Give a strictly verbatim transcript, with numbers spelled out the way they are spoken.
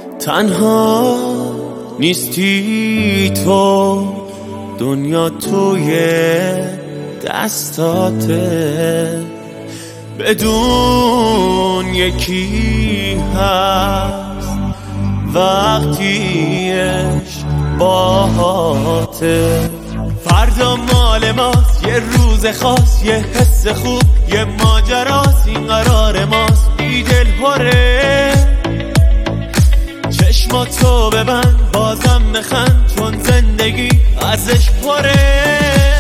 تنها نیستی تو، دنیا توی دستاته، بدون یکی هست وقتی عشق باهاته. فردا مال ماست، یه روز خاص، یه حس خوب، یه ماجراست، این قرار ماست. بی دل پره چشماتو ببند، بازم بخند، چون زندگی ازش پره.